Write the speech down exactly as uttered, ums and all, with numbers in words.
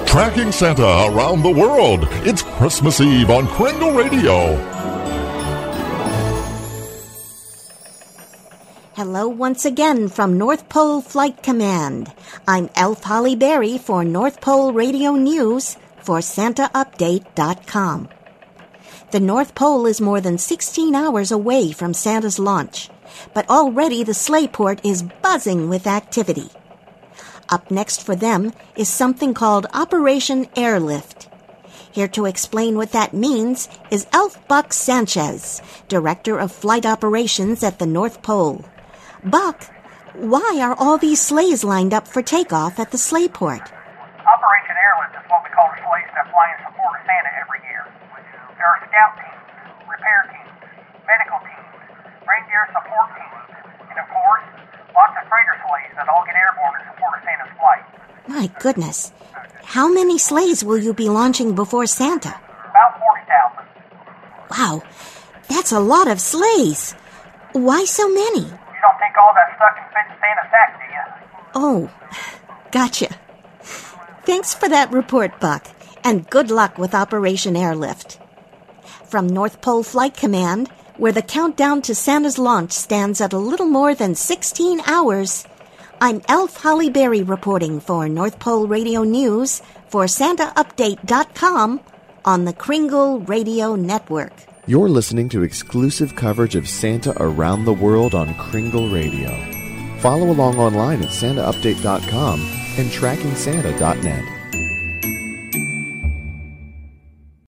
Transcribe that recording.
Tracking Santa around the world. It's Christmas Eve on Kringle Radio. Hello once again from North Pole Flight Command. I'm Elf Holly Berry for North Pole Radio News for Santa Update dot com. The North Pole is more than sixteen hours away from Santa's launch, but already the Sleighport is buzzing with activity. Up next for them is something called Operation Airlift. Here to explain what that means is Elf Buck Sanchez, Director of Flight Operations at the North Pole. Buck, why are all these sleighs lined up for takeoff at the Sleighport? Operation Airlift is what we call the sleighs that fly in support of Santa every year. There are scout teams, repair teams, medical teams, reindeer support teams, and of course, lots of freighter sleighs that all get airborne in support of Santa's flight. My goodness. How many sleighs will you be launching before Santa? About forty thousand. Wow, that's a lot of sleighs. Why so many? You don't think all that stuff can fit in Santa's sack, do you? Oh, gotcha. Thanks for that report, Buck, and good luck with Operation Airlift. From North Pole Flight Command, where the countdown to Santa's launch stands at a little more than sixteen hours, I'm Elf Holly Berry reporting for North Pole Radio News for Santa Update dot com on the Kringle Radio Network. You're listening to exclusive coverage of Santa around the world on Kringle Radio. Follow along online at Santa Update dot com and Tracking Santa dot net.